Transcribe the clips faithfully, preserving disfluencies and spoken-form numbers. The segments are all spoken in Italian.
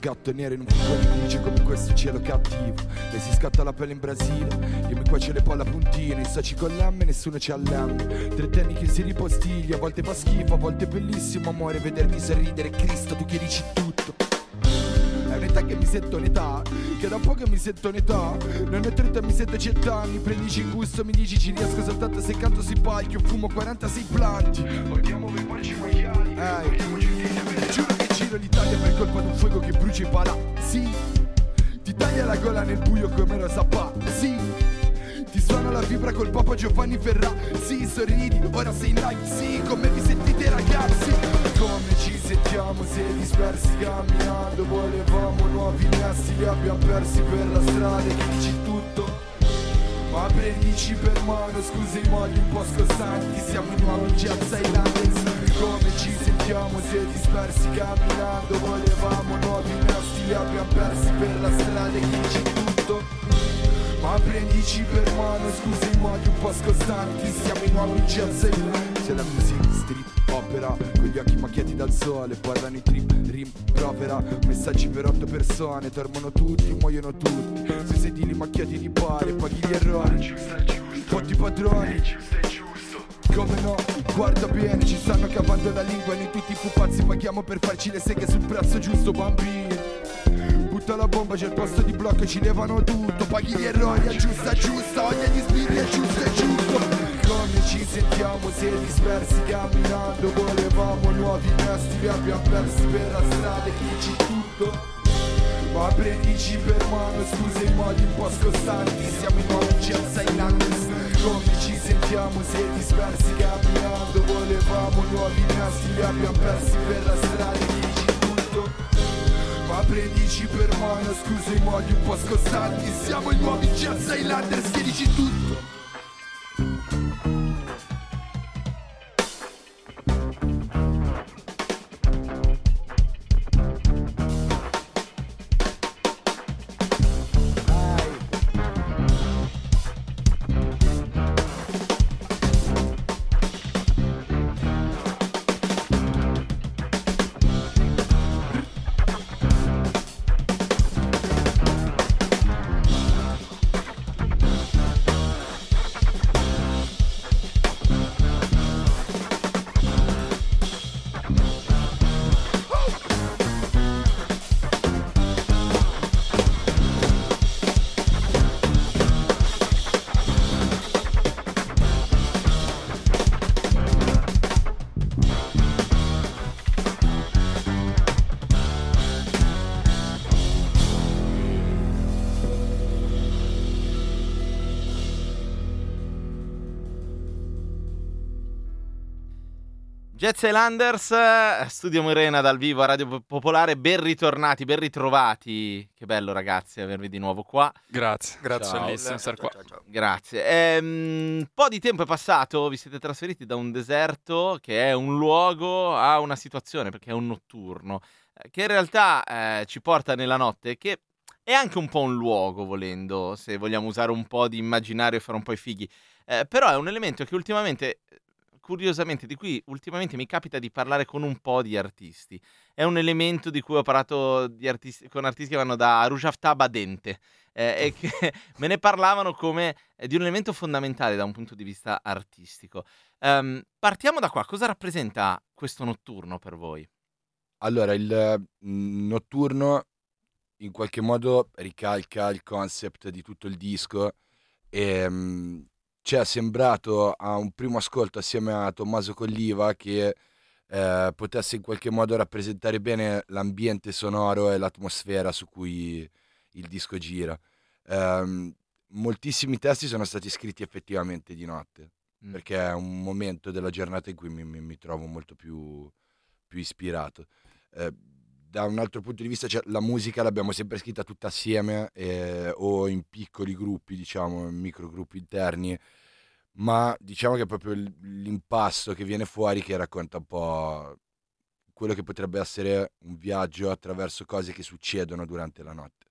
gatto nero in un furgone grigio come questo cielo cattivo. Lei si scatta la pelle in Brasile, io mi cuocio le palle a puntino. I soci con l'emme, nessuno c'ha l'emme. Tre tenni che si ripostiglia, a volte fa schifo, a volte è bellissimo amore vederti sorridere. Cristo, tu che dici tutto. È un'età che mi sento un'età, che da un po' che mi sento un'età. Non è trenta, mi sento cento anni. Prendici il gusto, mi dici ci riesco soltanto se canto sui palchi. Io fumo quarantasei planti. Vogliamo per farci maiali. Ehi, giuro che giro l'Italia per colpa di un fuoco che brucia i palazzi. Ti taglia la gola nel buio come Rosa Pazzi. Ti suona la fibra col Papa Giovanni Ferrà. Sì, sorridi, ora sei in live. Sì, come vi sentite ragazzi? Come ci sentiamo se dispersi camminando? Volevamo nuovi nesti, li abbiamo persi per la strada. Che dici tutto? Ma prendici per mano, scusa i modi un po' scostanti. Siamo i nuovi Jazz Islanders. Come ci sentiamo se dispersi camminando? Volevamo nuovi nesti, li abbiamo persi per la strada. Che dici tutto? Ma prendici per mano, scusa i modi un po' scostanti. Siamo i nuovi Jazz Islanders. C'è la musica street opera, con gli occhi macchiati dal sole. Parlano i trip, rimprovera. Messaggi per otto persone, dormono tutti, muoiono tutti. Sui sedili macchiati di pare, paghi gli errori. Fotti padroni. Come no, guarda bene, ci stanno cavando la lingua. Noi tutti i pupazzi paghiamo per farci le seghe sul prezzo giusto, bambini. Butta la bomba, c'è il posto di blocco, ci levano tutto. Paghi gli errori, aggiusta, aggiusta. Odia gli sbirri, è giusto, è giusto. Come ci sentiamo se dispersi camminando? Volevamo nuovi nesti, li abbiamo persi per la strada. Che dici tutto? Ma prendici per mano, scusa i modi un po' scostanti. Siamo i nuovi Jazz Islanders. Come ci sentiamo se dispersi camminando? Volevamo nuovi nesti, li abbiamo persi per la strada. Che dici tutto? Ma prendici per mano, scusa i modi un po' scostanti. Siamo i nuovi Jazz Islanders. Che dici tutto? Jazz Islanders, Studio Morena dal vivo a Radio Popolare, ben ritornati, ben ritrovati. Che bello ragazzi avervi di nuovo qua. Grazie, grazie Ciao. bellissimo star qua. Ciao, ciao, ciao. Grazie. Ehm, un po' di tempo è passato, vi siete trasferiti da un deserto che è un luogo a una situazione, perché è un notturno, eh, che in realtà eh, ci porta nella notte, che è anche un po' un luogo, volendo, se vogliamo usare un po' di immaginario e fare un po' i fighi. Eh, però è un elemento che ultimamente... Curiosamente, di cui ultimamente mi capita di parlare con un po' di artisti. È un elemento di cui ho parlato di artisti, con artisti che vanno da Rujaftab a Dente eh, e che me ne parlavano come eh, di un elemento fondamentale da un punto di vista artistico. Um, partiamo da qua. Cosa rappresenta questo notturno per voi? Allora, il mm, notturno in qualche modo ricalca il concept di tutto il disco e... Mm, ci è sembrato a un primo ascolto assieme a Tommaso Colliva che eh, potesse in qualche modo rappresentare bene l'ambiente sonoro e l'atmosfera su cui il disco gira. Eh, moltissimi testi sono stati scritti effettivamente di notte, mm. perché è un momento della giornata in cui mi, mi, mi trovo molto più, più ispirato. Eh, da un altro punto di vista, cioè, la musica l'abbiamo sempre scritta tutta assieme eh, o in piccoli gruppi, diciamo, in microgruppi interni, ma diciamo che è proprio l'impasto che viene fuori che racconta un po' quello che potrebbe essere un viaggio attraverso cose che succedono durante la notte.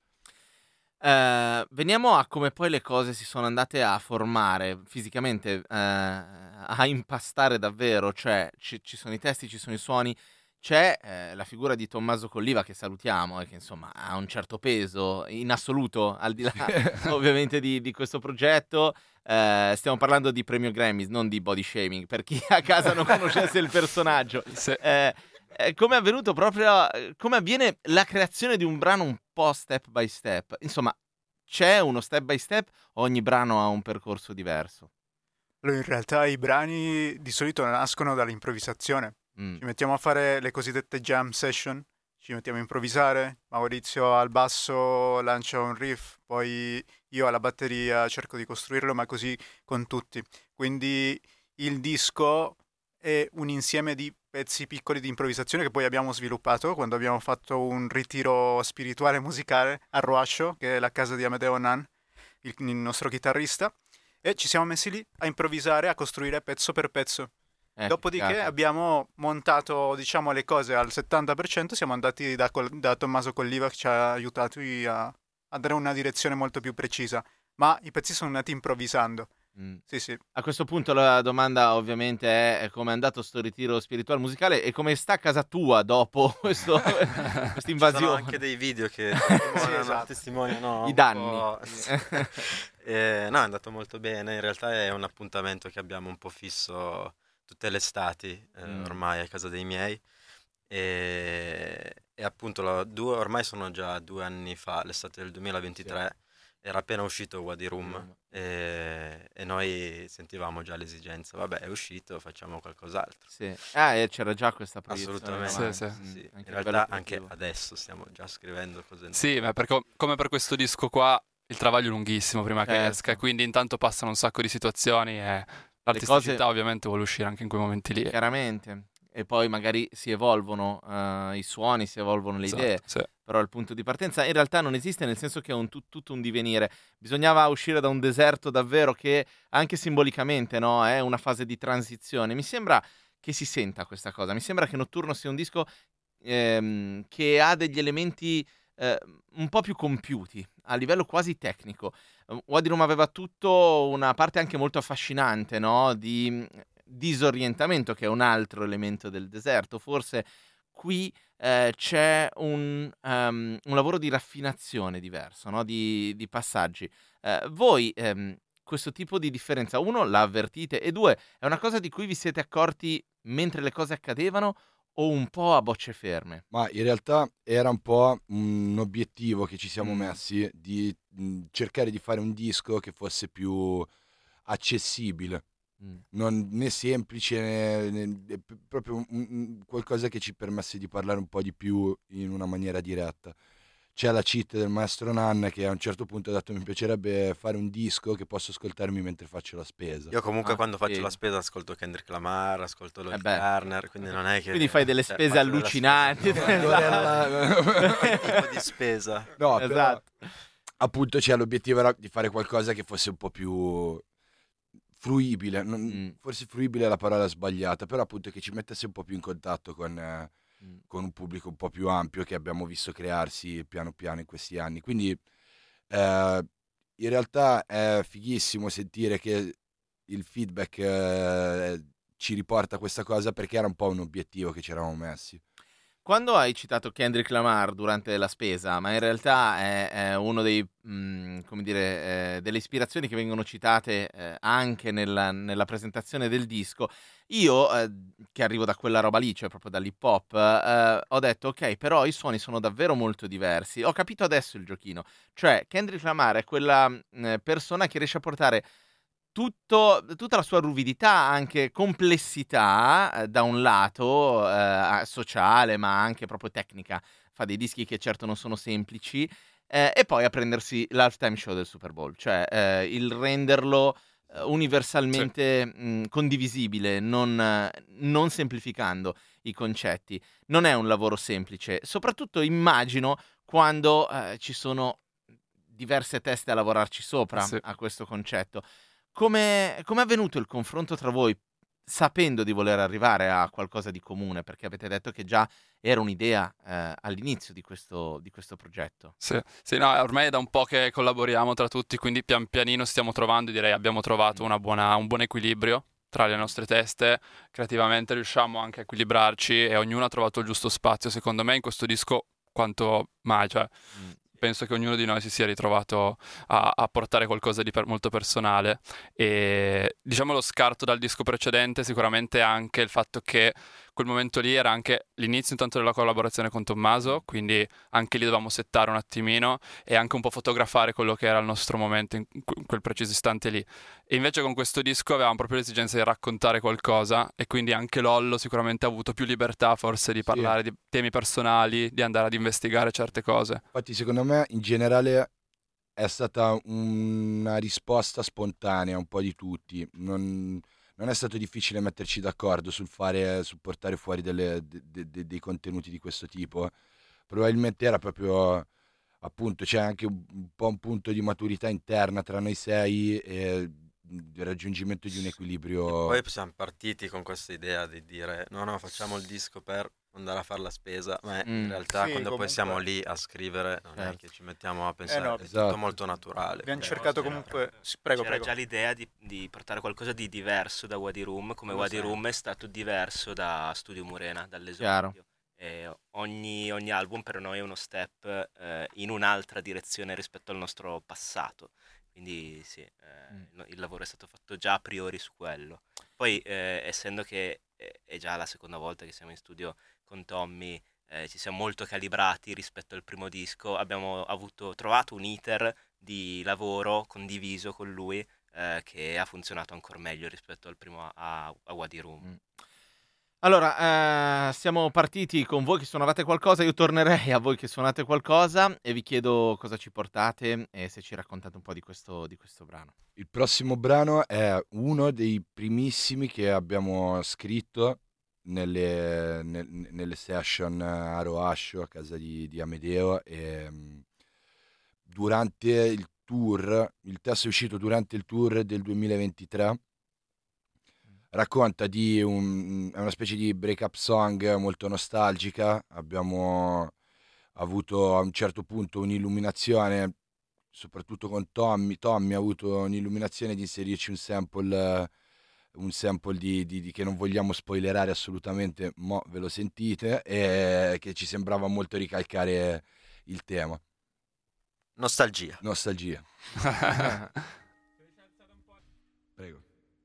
Uh, veniamo a come poi le cose si sono andate a formare fisicamente, uh, a impastare davvero, cioè ci, ci sono i testi, ci sono i suoni. c'è eh, la figura di Tommaso Colliva, che salutiamo e che insomma ha un certo peso in assoluto, al di là ovviamente di, di questo progetto. Eh, stiamo parlando di premio Grammy, non di body shaming, per chi a casa non conoscesse il personaggio. Sì. Eh, eh, come è avvenuto proprio, eh, come avviene la creazione di un brano un po' step by step? Insomma, c'è uno step by step, ogni brano ha un percorso diverso. Allora, in realtà i brani di solito nascono dall'improvvisazione. Mm. Ci mettiamo a fare le cosiddette jam session, ci mettiamo a improvvisare, Maurizio al basso lancia un riff, poi io alla batteria cerco di costruirlo, ma così con tutti. Quindi il disco è un insieme di pezzi piccoli di improvvisazione che poi abbiamo sviluppato quando abbiamo fatto un ritiro spirituale musicale a Roascio, che è la casa di Amedeo Nan, il, il nostro chitarrista, e ci siamo messi lì a improvvisare, a costruire pezzo per pezzo. Eh, Dopodiché figata. abbiamo montato, diciamo, le cose al settanta per cento, siamo andati da, Col- da Tommaso Colliva che ci ha aiutato a, a dare una direzione molto più precisa, ma i pezzi sono nati improvvisando. Mm. Sì, sì. A questo punto la domanda ovviamente è, è come è andato sto ritiro spirituale musicale e come sta a casa tua dopo questo, questa Ci sono invasione. anche dei video che testimoniano, esatto. testimoniano I un danni. po'. Eh, no, è andato molto bene. In realtà è un appuntamento che abbiamo un po' fisso tutte le estati, eh, Mm. ormai a casa dei miei. E, e appunto la- due, ormai sono già due anni fa, l'estate del duemilaventitré, era appena uscito Wadi Rum Rum. e, e noi sentivamo già l'esigenza, vabbè, è uscito, facciamo qualcos'altro. Sì. Ah, e c'era già questa proiezione. Assolutamente. avanti. Sì, sì. Mm, Sì, anche in a livello realtà anche creativo. adesso stiamo già scrivendo cose Sì, ma perché come per questo disco qua il travaglio è lunghissimo prima che Certo. esca, e quindi intanto passano un sacco di situazioni e l'artisticità ovviamente vuole uscire anche in quei momenti lì. Chiaramente. E poi magari si evolvono eh, i suoni, si evolvono le Esatto, idee. sì. Però il punto di partenza in realtà non esiste, nel senso che è un tut- tutto un divenire. Bisognava uscire da un deserto davvero che anche simbolicamente, no, è una fase di transizione. Mi sembra che si senta questa cosa. Mi sembra che Notturno sia un disco ehm, che ha degli elementi eh, un po' più compiuti a livello quasi tecnico. Eh, Wadi Rum aveva tutto una parte anche molto affascinante, no, di mh, disorientamento, che è un altro elemento del deserto. Forse qui eh, c'è un, ehm, un lavoro di raffinazione diverso, no? di, di passaggi. Eh, voi ehm, questo tipo di differenza, uno, la avvertite, e due, è una cosa di cui vi siete accorti mentre le cose accadevano o un po' a bocce ferme? Ma in realtà era un po' un obiettivo che ci siamo Mm. messi di mh, cercare di fare un disco che fosse più accessibile, Mm. non né semplice, né, né- è p- proprio un- un- qualcosa che ci permesse di parlare un po' di più in una maniera diretta. C'è la cheat del maestro Nan che a un certo punto ha detto mi piacerebbe fare un disco che posso ascoltarmi mentre faccio la spesa. Io comunque Ah, quando faccio sì. la spesa ascolto Kendrick Lamar, ascolto Lloyd Eh beh. Garner, quindi non è che... Quindi fai delle cioè, spese faccio della allucinanti. spesa, no, Allora, che tipo di spesa? no, però, Esatto. appunto c'è l'obiettivo era di fare qualcosa che fosse un po' più fruibile, non- Mm. forse fruibile è la parola sbagliata, però appunto che ci mettesse un po' più in contatto con, eh, Mm. con un pubblico un po' più ampio che abbiamo visto crearsi piano piano in questi anni. Quindi eh, in realtà è fighissimo sentire che il feedback eh, ci riporta a questa cosa, perché era un po' un obiettivo che ci eravamo messi. Quando hai citato Kendrick Lamar durante la spesa, ma in realtà è, è uno dei, mh, come dire, eh, delle ispirazioni che vengono citate eh, anche nella, nella presentazione del disco, io, eh, che arrivo da quella roba lì, cioè proprio dall'hip hop, eh, ho detto ok, però i suoni sono davvero molto diversi. Ho capito adesso il giochino, cioè Kendrick Lamar è quella mh, persona che riesce a portare tutto, tutta la sua ruvidità, anche complessità, eh, da un lato eh, sociale, ma anche proprio tecnica. Fa dei dischi che certo non sono semplici, eh, e poi a prendersi l'halftime show del Super Bowl, cioè eh, il renderlo eh, universalmente mh, condivisibile, non, eh, non semplificando i concetti. Non è un lavoro semplice, soprattutto immagino quando eh, ci sono diverse teste a lavorarci sopra Sì. a questo concetto. Come come è avvenuto il confronto tra voi, sapendo di voler arrivare a qualcosa di comune? Perché avete detto che già era un'idea eh, all'inizio di questo, di questo progetto. Sì, sì, no, ormai è da un po' che collaboriamo tra tutti, quindi pian pianino stiamo trovando, direi abbiamo trovato una buona, un buon equilibrio tra le nostre teste, creativamente riusciamo anche a equilibrarci e ognuno ha trovato il giusto spazio, secondo me, in questo disco quanto mai, cioè mm. penso che ognuno di noi si sia ritrovato a, a portare qualcosa di per, molto personale. E diciamo lo scarto dal disco precedente sicuramente anche il fatto che quel momento lì era anche l'inizio intanto della collaborazione con Tommaso, quindi anche lì dovevamo settare un attimino e anche un po' fotografare quello che era il nostro momento in quel preciso istante lì. E invece con questo disco avevamo proprio l'esigenza di raccontare qualcosa e quindi anche Lollo sicuramente ha avuto più libertà forse di parlare sì. di temi personali, di andare ad investigare certe cose. Infatti secondo me in generale è stata una risposta spontanea un po' di tutti, non... Non è stato difficile metterci d'accordo sul fare, sul portare fuori delle, de, de, dei contenuti di questo tipo. Probabilmente era proprio, appunto, c'è anche un, un po' un punto di maturità interna tra noi sei e il raggiungimento di un equilibrio. E poi siamo partiti con questa idea di dire no, no, facciamo il disco per andare a fare la spesa, ma mm. in realtà sì, quando comunque... poi siamo lì a scrivere non certo. è che ci mettiamo a pensare, eh no, è esatto. tutto molto naturale. Abbiamo Però cercato c'era... comunque, prego, c'era prego. già l'idea di, di portare qualcosa di diverso da Wadi Rum, come Lo Wadi sai. Rum è stato diverso da Studio Murena, dall'esordio. E ogni, ogni album per noi è uno step eh, in un'altra direzione rispetto al nostro passato. Quindi sì, eh, mm. il lavoro è stato fatto già a priori su quello. Poi eh, essendo che è già la seconda volta che siamo in studio con Tommy, eh, ci siamo molto calibrati rispetto al primo disco, abbiamo avuto, trovato un iter di lavoro condiviso con lui eh, che ha funzionato ancora meglio rispetto al primo a, a Wadi Rum. Mm. Allora, eh, siamo partiti con voi che suonavate qualcosa, io tornerei a voi che suonate qualcosa e vi chiedo cosa ci portate e se ci raccontate un po' di questo, di questo brano. Il prossimo brano è uno dei primissimi che abbiamo scritto nelle, ne, nelle session a Roascio, a casa di, di Amedeo, e durante il tour, il testo è uscito durante il tour del duemilaventitré. Racconta di un, è una specie di break-up song molto nostalgica. Abbiamo avuto a un certo punto un'illuminazione, soprattutto con Tommy. Tommy ha avuto un'illuminazione di inserirci un sample, un sample di, di, di che non vogliamo spoilerare assolutamente, mo ve lo sentite, e che ci sembrava molto ricalcare il tema. Nostalgia. Nostalgia. Prego.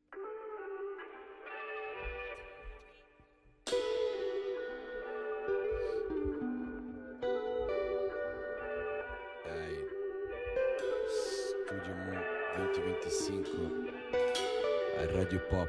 duemilaventicinque a Radio Pop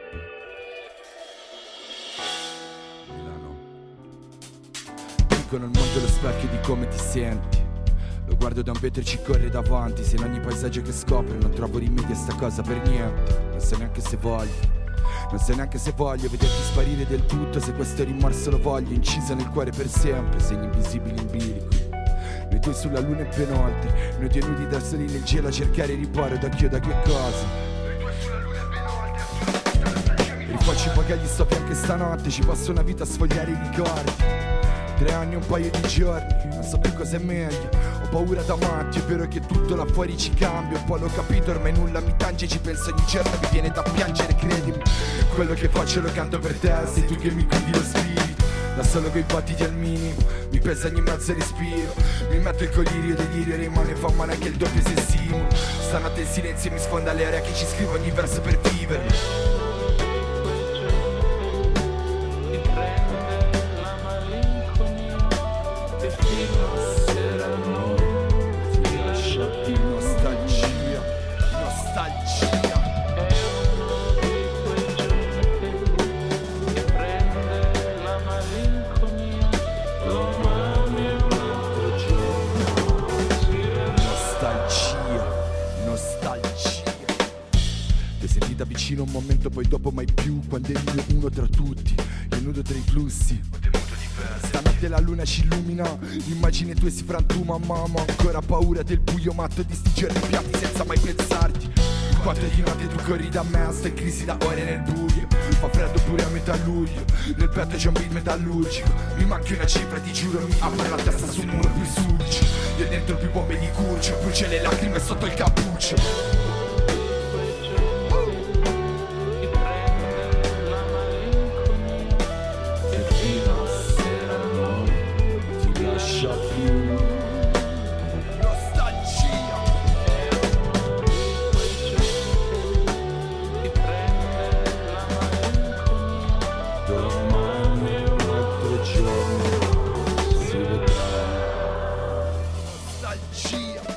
Milano. Dicono il mondo è lo specchio di come ti senti. Lo guardo da un vetro e ci corre davanti. Se in ogni paesaggio che scopro non trovo rimedi a sta cosa per niente. Non so neanche se voglio. Non so neanche se voglio vederti sparire del tutto. Se questo rimorso lo voglio inciso nel cuore per sempre. Segni invisibili in bilico. Noi due sulla luna e ben oltre. Noi due nudi da soli nel cielo a cercare riparo da chi o da che cosa. Noi due sulla luna e ben oltre. Rifaccio i bagagli, sto anche stanotte. Ci passo una vita a sfogliare i ricordi. Tre anni e un paio di giorni, non so più cosa è meglio. Ho paura da matti, è vero che tutto là fuori ci cambia. Un po' l'ho capito, ormai nulla mi tange. Ci penso ogni giorno, mi viene da piangere, credimi. Quello che faccio lo canto per te, sei tu che mi guidi lo spirito. Da solo coi battiti al minimo, mi pesa ogni mezzo respiro. Mi metto il colirio, delirio, rimane e fa male anche il doppio se simulo. Stanotte il silenzio mi sfonda le orecchie, ci scrivo ogni verso per viverlo. Un momento poi dopo mai più, quando eri uno tra tutti, io nudo tra i flussi. Stanotte la luna ci illumina, l'immagine tua si frantuma, mamma. Ho ancora paura del buio matto di sti giorni piatti senza mai pensarti. Quattro di notte tu corri da me, sto in crisi da ore nel buio. Fa freddo pure a metà luglio, nel petto c'è un beat metallurgico. Mi manchi una cifra, ti giuro, mi apre la testa sul muro più sulci. Io dentro più bombe di curcio, brucia le lacrime sotto il cappuccio. nostalgia.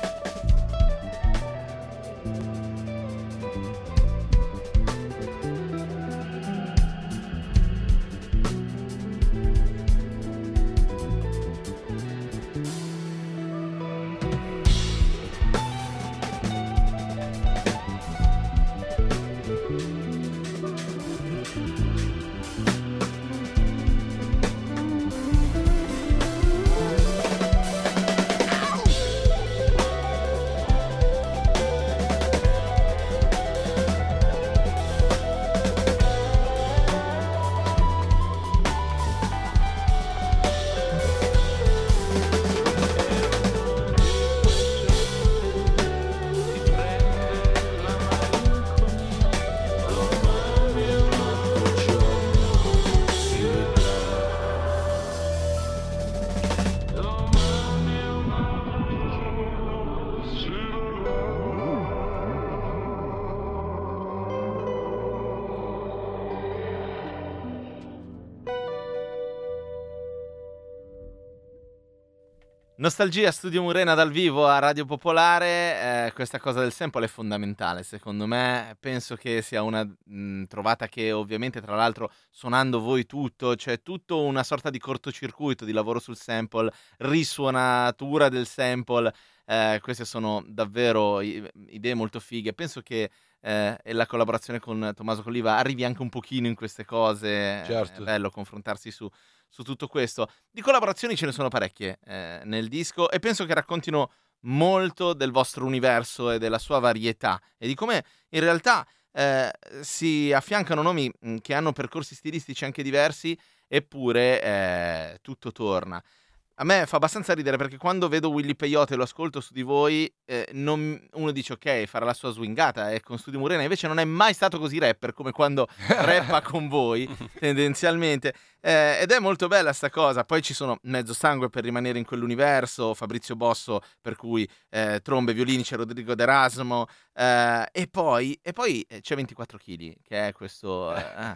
Nostalgia, Studio Murena dal vivo a Radio Popolare. Eh, questa cosa del sample è fondamentale secondo me, penso che sia una mh, trovata che ovviamente tra l'altro suonando voi tutto, c'è tutto una sorta di cortocircuito di lavoro sul sample, risuonatura del sample, eh, queste sono davvero i- idee molto fighe, penso che eh, e la collaborazione con Tommaso Colliva arrivi anche un pochino in queste cose, Certo. è bello confrontarsi su su tutto questo. Di collaborazioni ce ne sono parecchie eh, nel disco e penso che raccontino molto del vostro universo e della sua varietà e di come in realtà eh, si affiancano nomi mh, che hanno percorsi stilistici anche diversi, eppure eh, tutto torna. A me fa abbastanza ridere perché quando vedo Willy Peyote e lo ascolto su di voi, eh, non- uno dice ok, farà la sua swingata è con Studio Murena, invece non è mai stato così rapper come quando rappa con voi, tendenzialmente. Eh, ed è molto bella sta cosa. Poi ci sono Mezzo Sangue per rimanere in quell'universo, Fabrizio Bosso per cui eh, trombe, violini, c'è Rodrigo D'Erasmo, eh, e poi, e poi eh, c'è ventiquattro chili, che è questo eh,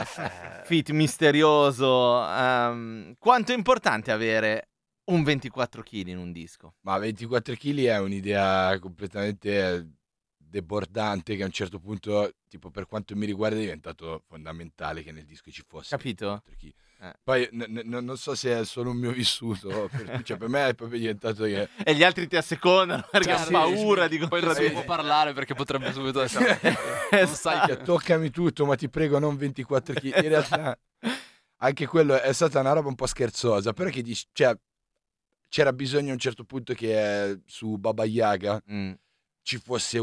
feat misterioso. ehm, quanto è importante avere un ventiquattro chili in un disco? Ma ventiquattro chili è un'idea completamente debordante che a un certo punto, tipo per quanto mi riguarda, è diventato fondamentale che nel disco ci fosse Capito? ventiquattro chili. Eh. Poi n- n- non so se è solo un mio vissuto, per, cioè per me è proprio diventato che... E gli altri ti assecondano perché Cioè, hanno sì, paura di Poi non si può contraddire. parlare perché potrebbe subito essere... non sai Cioè, che... toccami tutto, ma ti prego non ventiquattro chili. In realtà anche quello è stata una roba un po' scherzosa, però che dici, cioè, c'era bisogno a un certo punto che eh, su Baba Yaga Mm, ci fosse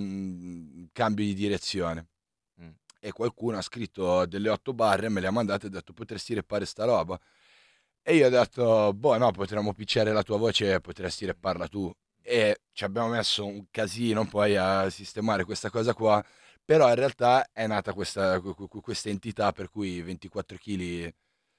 un cambio di direzione. mm. E qualcuno ha scritto delle otto barre, me le ha mandate e ha detto potresti rappare sta roba. E io ho detto, boh no, potremmo picciare la tua voce e potresti rapparla tu. E ci abbiamo messo un casino poi a sistemare questa cosa qua, però in realtà è nata questa, qu- qu- questa entità per cui ventiquattro chili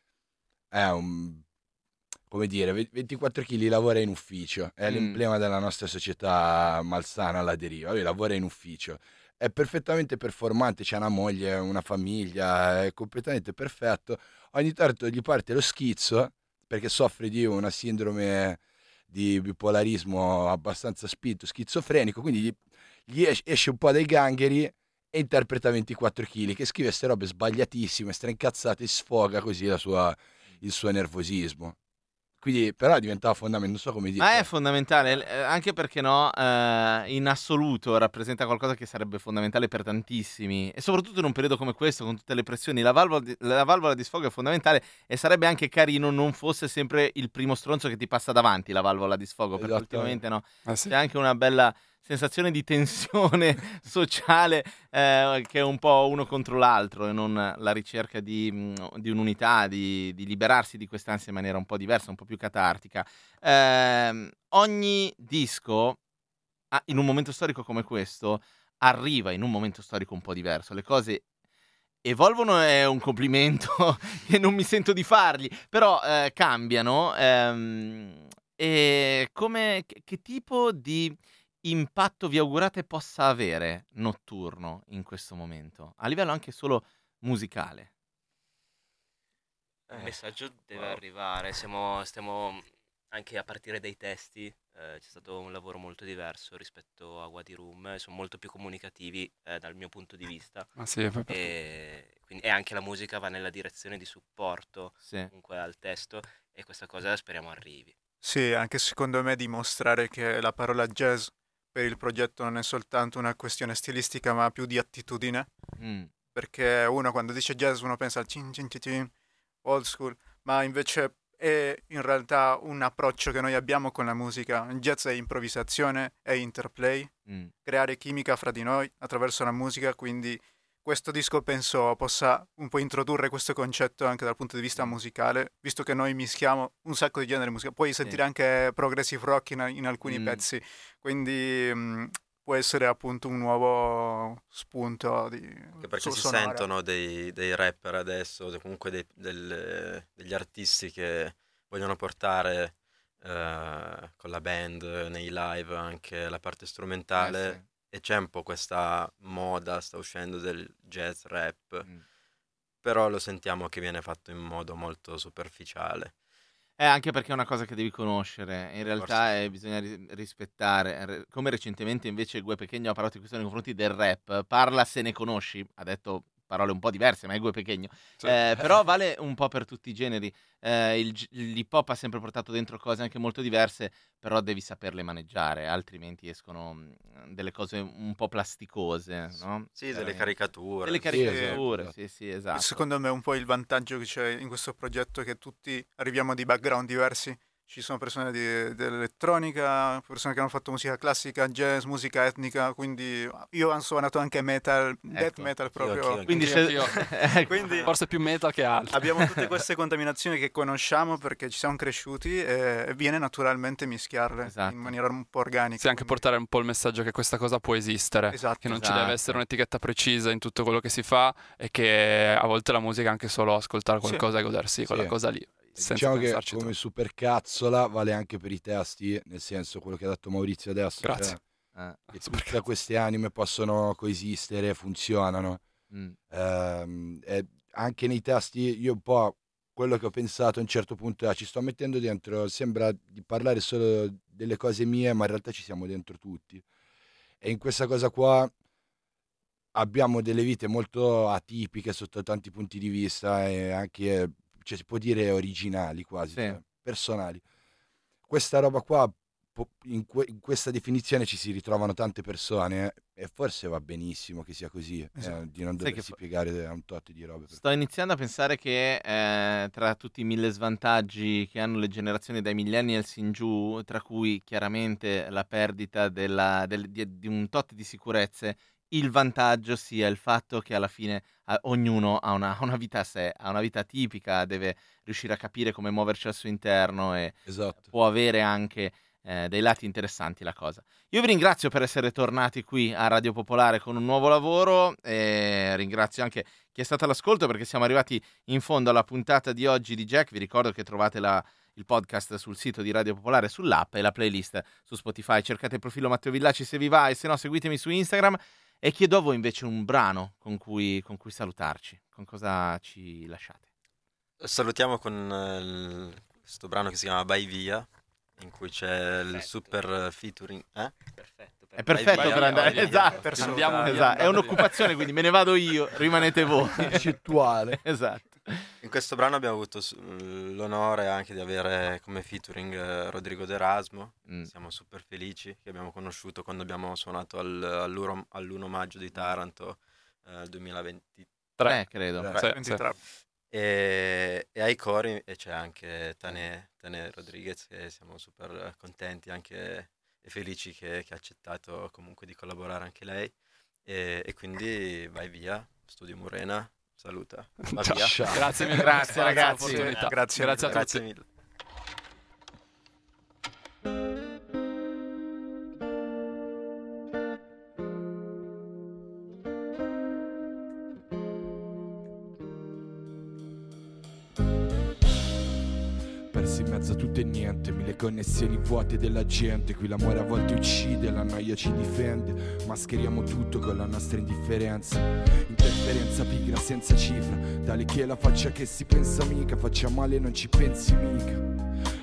è un... come dire, ve- ventiquattro chili lavora in ufficio, è Mm. l'emblema della nostra società malsana alla deriva. Lui lavora in ufficio, è perfettamente performante, c'ha una moglie, una famiglia, è completamente perfetto. Ogni tanto gli parte lo schizzo perché soffre di una sindrome di bipolarismo abbastanza spinto, schizofrenico, quindi gli, gli es- esce un po' dai gangheri e interpreta ventiquattro chili, che scrive queste robe sbagliatissime, straincazzate, e sfoga così la sua, il suo nervosismo. Quindi però diventava fondamentale, non so come dire. Ma è fondamentale, eh, anche perché no, eh, in assoluto rappresenta qualcosa che sarebbe fondamentale per tantissimi, e soprattutto in un periodo come questo, con tutte le pressioni, la valvola di, la valvola di sfogo è fondamentale, e sarebbe anche carino non fosse sempre il primo stronzo che ti passa davanti la valvola di sfogo, perché Esattamente. ultimamente no, Ah, sì. c'è anche una bella sensazione di tensione sociale, eh, che è un po' uno contro l'altro e non la ricerca di, mh, di un'unità, di, di liberarsi di quest'ansia in maniera un po' diversa, un po' più catartica. Ehm, ogni disco, ah, in un momento storico come questo, arriva in un momento storico un po' diverso. Le cose evolvono, è un complimento che non mi sento di fargli, però eh, cambiano. ehm, e come, che, che tipo di impatto vi augurate possa avere Notturno in questo momento, a livello anche solo musicale? Il messaggio deve arrivare, siamo, stiamo anche a partire dai testi eh, c'è stato un lavoro molto diverso rispetto a Wadi Rum, sono molto più comunicativi eh, dal mio punto di vista. Ah, sì, e, quindi, e anche la musica va nella direzione di supporto sì. comunque al testo, e questa cosa speriamo arrivi. Sì, anche secondo me dimostrare che la parola jazz per il progetto non è soltanto una questione stilistica ma più di attitudine, mm. perché uno quando dice jazz uno pensa al cin cin cin cin, old school, ma invece è in realtà un approccio che noi abbiamo con la musica. Il jazz è improvvisazione, è interplay, Mm. creare chimica fra di noi attraverso la musica, quindi questo disco penso possa un po' introdurre questo concetto anche dal punto di vista musicale, visto che noi mischiamo un sacco di generi musicali. Puoi sentire anche progressive rock in, in alcuni Mm. pezzi, quindi mh, può essere appunto un nuovo spunto di Anche perché su- si sonore. sentono dei, dei rapper adesso, o comunque dei- del- degli artisti che vogliono portare eh, con la band nei live anche la parte strumentale. Eh, E c'è un po' questa moda, sta uscendo del jazz rap, sì. Mm. però lo sentiamo che viene fatto in modo molto superficiale. Eh, anche perché è una cosa che devi conoscere, in realtà Forse sì. eh, bisogna ri- rispettare. Re- Come recentemente invece Gue Pequeno ha parlato di questo nei confronti del rap, parla se ne conosci, ha detto parole un po' diverse, ma è Gue Pequeno. Sì. Eh, però vale un po' per tutti i generi. Eh, il g- l'hip hop ha sempre portato dentro cose anche molto diverse, però devi saperle maneggiare, altrimenti escono mh, delle cose un po' plasticose, no? Sì, delle Veramente. caricature. Delle sì. caricature, esatto. sì, sì, esatto. Secondo me un po' il vantaggio che c'è in questo progetto è che tutti arriviamo di background diversi. Ci sono persone di- dell'elettronica, persone che hanno fatto musica classica, jazz, musica etnica, quindi io ho suonato anche metal, death Ecco. metal Anch'io, proprio. anch'io, Quindi Anch'io, se- anch'io. Ecco. Quindi Forse più metal che altro. abbiamo tutte queste contaminazioni che conosciamo perché ci siamo cresciuti e e viene naturalmente mischiarle Esatto. in maniera un po' organica. Sì, anche quindi- portare un po' il messaggio che questa cosa può esistere, Esatto. che non ci Esatto. deve essere un'etichetta precisa in tutto quello che si fa e che a volte la musica è anche solo ascoltare Sì. qualcosa e godersi quella Sì. cosa lì. Senza Diciamo che pensarci come troppo. supercazzola vale anche per i testi, nel senso quello che ha detto Maurizio adesso. Grazie. Cioè, Eh, che tutte queste anime possono coesistere, funzionano. mm. Ehm, e anche nei testi io un po' quello che ho pensato a un certo punto è ci sto mettendo dentro, sembra di parlare solo delle cose mie, ma in realtà ci siamo dentro tutti. E in questa cosa qua abbiamo delle vite molto atipiche sotto tanti punti di vista e anche, cioè, si può dire originali quasi, Sì. cioè, personali. Questa roba qua, po- in, que- in questa definizione ci si ritrovano tante persone eh, e forse va benissimo che sia così, eh, Esatto. di non Sai che doversi fa- piegare a un tot di robe. Sto iniziando a pensare che eh, tra tutti i mille svantaggi che hanno le generazioni dai millennials in giù, tra cui chiaramente la perdita della- del- di, di un tot di sicurezze, il vantaggio sia il fatto che alla fine eh, ognuno ha una, ha una vita a sé, ha una vita tipica, deve riuscire a capire come muoverci al suo interno e Esatto. può avere anche eh, dei lati interessanti la cosa. Io vi ringrazio per essere tornati qui a Radio Popolare con un nuovo lavoro e ringrazio anche chi è stato all'ascolto perché siamo arrivati in fondo alla puntata di oggi di Jack. Vi ricordo che trovate la, il podcast sul sito di Radio Popolare, sull'app e la playlist su Spotify. Cercate il profilo Matteo Villaci se vi va e se no seguitemi su Instagram e chiedo a voi invece un brano con cui, con cui salutarci. Con cosa ci lasciate? Salutiamo con eh, il- questo brano che si chiama Vai Via, in cui c'è il Perfetto. super featuring. Eh? Perfetto. È perfetto vai, per vai, andare, vai, esatto, per Andiamo salutare. via. esatto. È un'occupazione, quindi me ne vado io, rimanete voi. Concettuale. Esatto. In questo brano abbiamo avuto s- l'onore anche di avere come featuring eh, Rodrigo D'Erasmo. Mm. Siamo super felici che abbiamo conosciuto quando abbiamo suonato al, all'Uro- all'uno maggio di Taranto eh, duemilaventitré. Tre, credo. Tre. Sì, sì. ventitré. E, e ai cori e c'è anche Tane, Tane Rodriguez, che siamo super contenti anche e felici che, che ha accettato comunque di collaborare anche lei. E, e quindi vai via, Studio Murena, saluta. Va Ciao. via. Ciao. Grazie mille Grazie, per questa ragazzi. opportunità. Grazie. Grazie a tutti. Grazie mille. Persi in mezzo a tutto e niente, mille connessioni vuote della gente. Qui l'amore a volte uccide, la noia ci difende. Mascheriamo tutto con la nostra indifferenza. Interferenza pigra senza cifra, tale che la faccia che si pensa mica. Faccia male non ci pensi mica.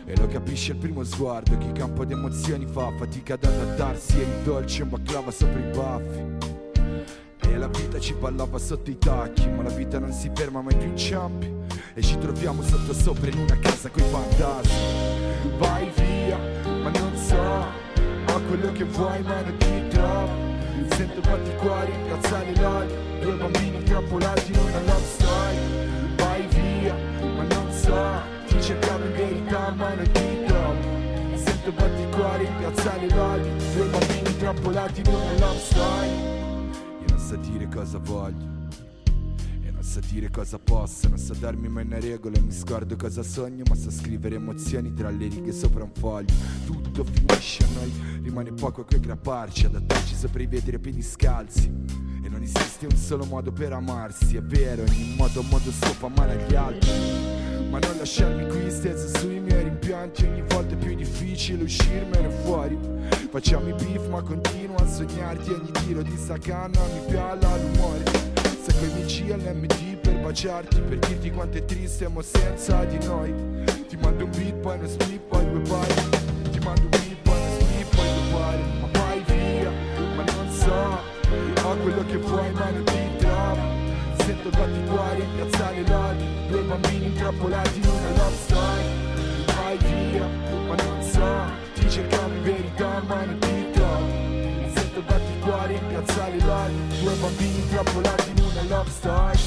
E lo capisce il primo sguardo, chi campo di emozioni fa fatica ad adattarsi. E il dolce un baklava sopra i baffi. E la vita ci ballava sotto i tacchi, ma la vita non si ferma mai più in ciampi. E ci troviamo sotto sopra in una casa coi fantasmi. Vai via, ma non so, ho quello che vuoi ma non ti trovo. Sento batti cuori, piazzare l'odio, due bambini intrappolati in una love story. Vai via, ma non so, ti cercavo in verità ma non ti trovo. Sento batti cuori, piazzare l'odio, due bambini intrappolati in una love story. Io non so dire cosa voglio, non so dire cosa posso, non so darmi mai una regola, mi scordo cosa sogno, ma so scrivere emozioni tra le righe sopra un foglio. Tutto finisce a noi, rimane poco a cui aggrapparci, adattarci sopra i vetri a piedi scalzi. E non esiste un solo modo per amarsi, è vero, ogni modo a modo suo fa male agli altri. Ma non lasciarmi qui steso sui miei rimpianti, ogni volta è più difficile uscirmene fuori. Facciamo i beef ma continuo a sognarti, ogni tiro di sacana mi pialla l'umore. Coi miei C L M D per baciarti, per dirti quanto è triste siamo senza di noi. Ti mando un beat, poi uno split, poi due pari. Ti mando un beat, poi uno split, poi due pari. Ma vai via, ma non so, ho quello che vuoi ma non ti trovo. Sento batti cuori, piazzare l'odio, due bambini intrappolati in una love story. Vai via, ma non so, ti cercavo in verità ma non ti trovo. Sento batti cuori, piazzare l'odio, due bambini intrappolati in una love story.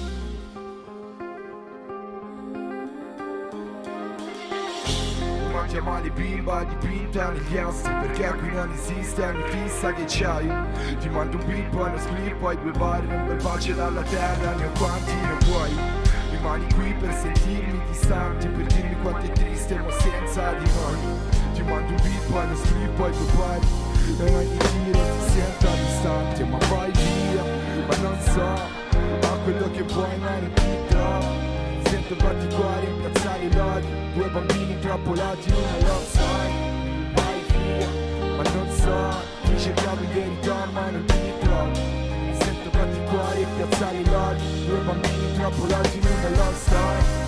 Mangia male bimba dipinta negli astri, perché qui non esiste, mi fissa che c'hai. Ti mando un beat, poi uno split, poi due bar, un bel bacio dalla terra, ne ho quanti ne vuoi. Rimani qui per sentirmi distante, per dirmi quanto è triste ma senza di noi. Ti mando un beat, poi uno split, poi due bar, e ogni tiro ti sento distante. Ma vai via, ma non so, ho quello che vuoi ma non ti trovo. Sento batti cuori, piazzare l'odio, due bambini intrappolati in una love story. Vai via, ma non so, ti cercavo in verità ma non ti trovo. Sento batti cuori, piazzare l'odio, due bambini intrappolati in una love story.